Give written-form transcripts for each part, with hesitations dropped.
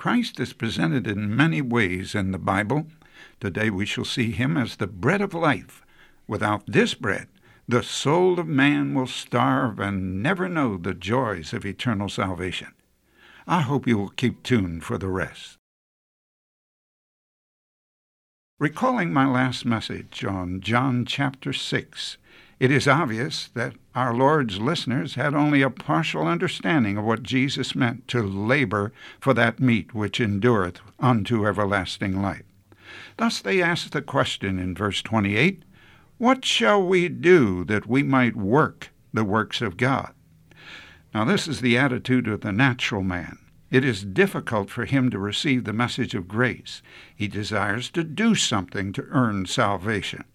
Christ is presented in many ways in the Bible. Today we shall see him as the bread of life. Without this bread, the soul of man will starve and never know the joys of eternal salvation. I hope you will keep tuned for the rest. Recalling my last message on John chapter 6, it is obvious that our Lord's listeners had only a partial understanding of what Jesus meant to labor for that meat which endureth unto everlasting life. Thus they asked the question in verse 28, "What shall we do that we might work the works of God?" Now this is the attitude of the natural man. It is difficult for him to receive the message of grace. He desires to do something to earn salvation.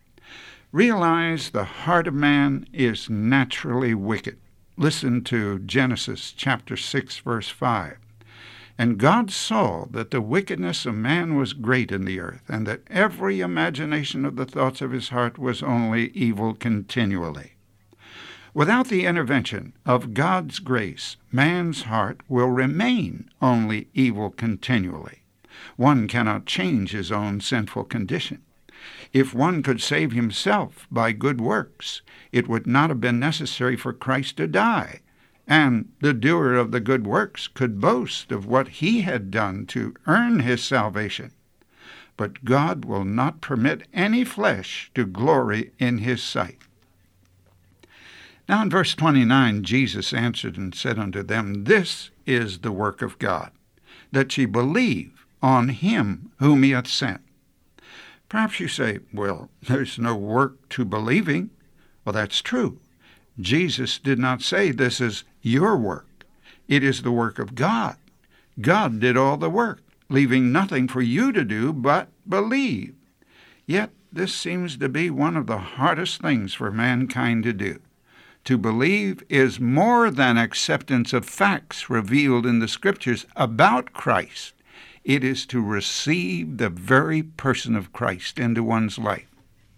Realize the heart of man is naturally wicked. Listen to Genesis chapter 6, verse 5. "And God saw that the wickedness of man was great in the earth, and that every imagination of the thoughts of his heart was only evil continually." Without the intervention of God's grace, man's heart will remain only evil continually. One cannot change his own sinful condition. If one could save himself by good works, it would not have been necessary for Christ to die, and the doer of the good works could boast of what he had done to earn his salvation. But God will not permit any flesh to glory in his sight. Now in verse 29, Jesus answered and said unto them, "This is the work of God, that ye believe on him whom he hath sent." Perhaps you say, "Well, there's no work to believing." Well, that's true. Jesus did not say this is your work. It is the work of God. God did all the work, leaving nothing for you to do but believe. Yet this seems to be one of the hardest things for mankind to do. To believe is more than acceptance of facts revealed in the Scriptures about Christ. It is to receive the very person of Christ into one's life.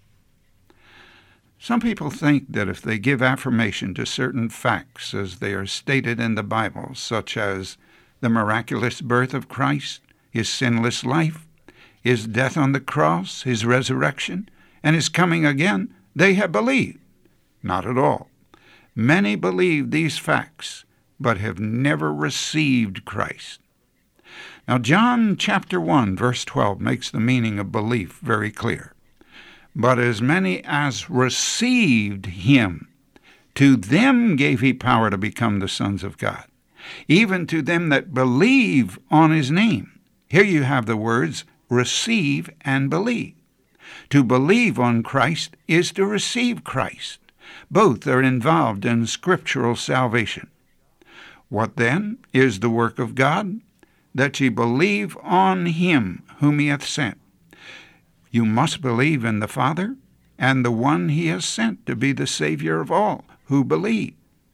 Some people think that if they give affirmation to certain facts as they are stated in the Bible, such as the miraculous birth of Christ, his sinless life, his death on the cross, his resurrection, and his coming again, they have believed. Not at all. Many believe these facts, but have never received Christ. Now, John chapter 1, verse 12 makes the meaning of belief very clear. "But as many as received him, to them gave he power to become the sons of God, even to them that believe on his name." Here you have the words receive and believe. To believe on Christ is to receive Christ. Both are involved in scriptural salvation. What then is the work of God? That ye believe on him whom he hath sent. You must believe in the Father and the one he has sent to be the Savior of all who believe.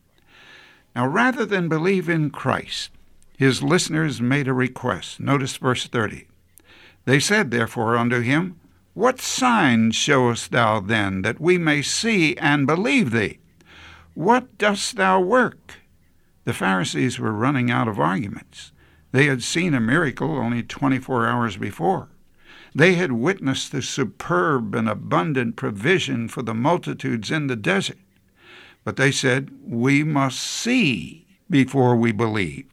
Now, rather than believe in Christ, his listeners made a request. Notice verse 30. "They said therefore unto him, What sign showest thou then, that we may see and believe thee? What dost thou work?" The Pharisees were running out of arguments. They had seen a miracle only 24 hours before. They had witnessed the superb and abundant provision for the multitudes in the desert. But they said, "We must see before we believe."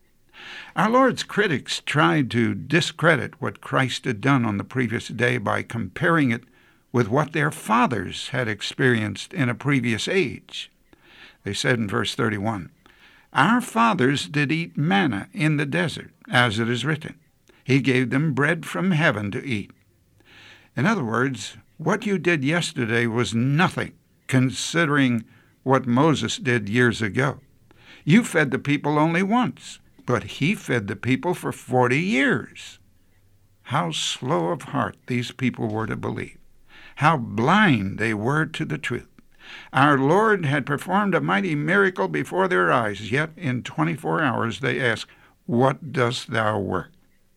Our Lord's critics tried to discredit what Christ had done on the previous day by comparing it with what their fathers had experienced in a previous age. They said in verse 31, "Our fathers did eat manna in the desert, as it is written. He gave them bread from heaven to eat." In other words, what you did yesterday was nothing, considering what Moses did years ago. You fed the people only once, but he fed the people for 40 years. How slow of heart these people were to believe. How blind they were to the truth. Our Lord had performed a mighty miracle before their eyes, yet in 24 hours they asked, "What dost thou work?"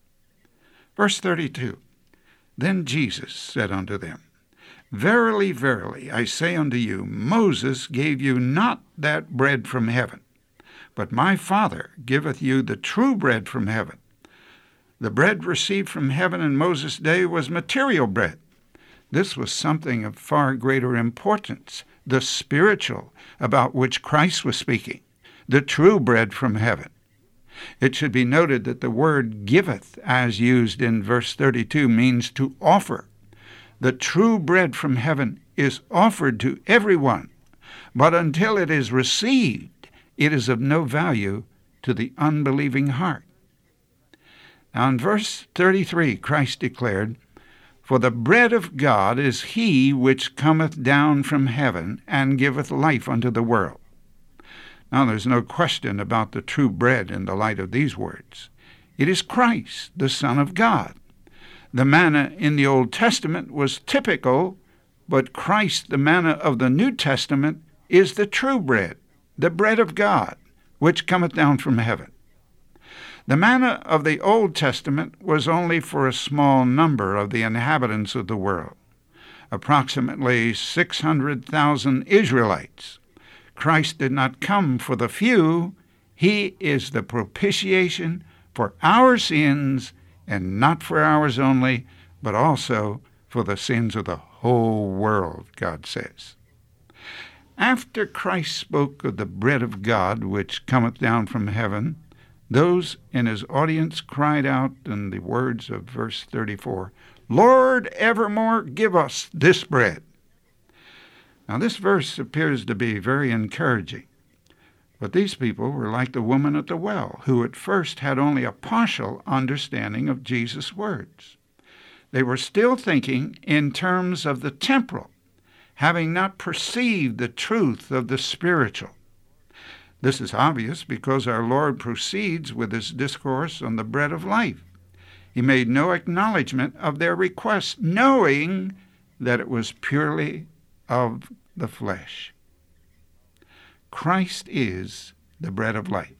Verse 32, "Then Jesus said unto them, Verily, verily, I say unto you, Moses gave you not that bread from heaven, but my Father giveth you the true bread from heaven. The bread received from heaven in Moses' day was material bread. This was something of far greater importance, the spiritual, about which Christ was speaking, the true bread from heaven. It should be noted that the word giveth, as used in verse 32, means to offer. The true bread from heaven is offered to everyone, but until it is received, it is of no value to the unbelieving heart. Now in verse 33, Christ declared, "For the bread of God is he which cometh down from heaven, and giveth life unto the world." Now there's no question about the true bread in the light of these words. It is Christ, the Son of God. The manna in the Old Testament was typical, but Christ, the manna of the New Testament, is the true bread, the bread of God, which cometh down from heaven. The manna of the Old Testament was only for a small number of the inhabitants of the world, approximately 600,000 Israelites. Christ did not come for the few. He is the propitiation for our sins, and not for ours only, but also for the sins of the whole world, God says. After Christ spoke of the bread of God, which cometh down from heaven, those in his audience cried out in the words of verse 34, "Lord, evermore give us this bread." Now this verse appears to be very encouraging, but these people were like the woman at the well, who at first had only a partial understanding of Jesus' words. They were still thinking in terms of the temporal, having not perceived the truth of the spiritual. This is obvious because our Lord proceeds with his discourse on the bread of life. He made no acknowledgement of their request, knowing that it was purely of the flesh. Christ is the bread of life.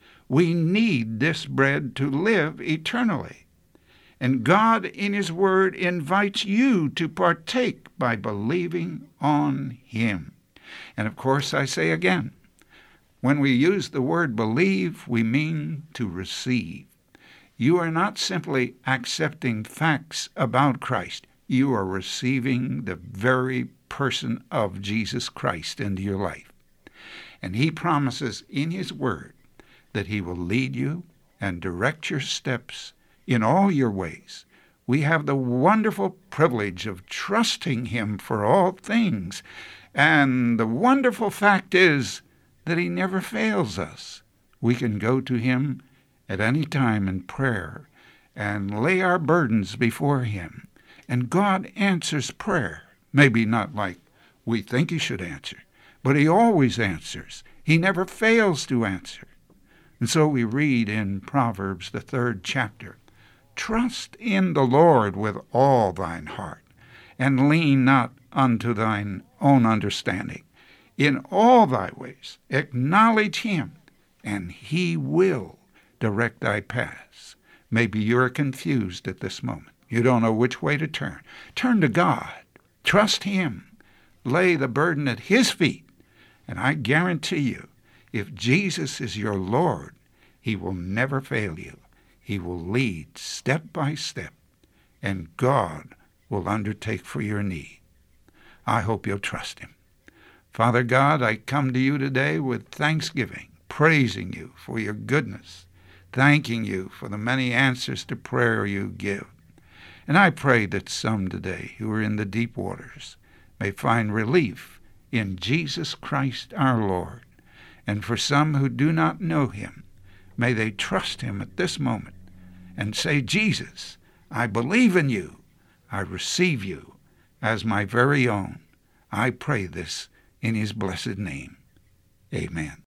We need this bread to live eternally. And God in his word invites you to partake by believing on him. And of course, I say again, when we use the word believe, we mean to receive. You are not simply accepting facts about Christ. You are receiving the very person of Jesus Christ into your life. And he promises in his word that he will lead you and direct your steps in all your ways. We have the wonderful privilege of trusting him for all things. And the wonderful fact is that he never fails us. We can go to him at any time in prayer and lay our burdens before him. And God answers prayer. Maybe not like we think he should answer, but he always answers. He never fails to answer. And so we read in Proverbs, the 3rd chapter, "Trust in the Lord with all thine heart, and lean not unto thine own understanding. In all thy ways acknowledge him, and he will direct thy paths." Maybe you're confused at this moment. You don't know which way to turn. Turn to God. Trust him. Lay the burden at his feet. And I guarantee you, if Jesus is your Lord, he will never fail you. He will lead step by step, and God will undertake for your need. I hope you'll trust him. Father God, I come to you today with thanksgiving, praising you for your goodness, thanking you for the many answers to prayer you give. And I pray that some today who are in the deep waters may find relief in Jesus Christ our Lord. And for some who do not know him, may they trust him at this moment and say, "Jesus, I believe in you. I receive you as my very own." I pray this in his blessed name. Amen.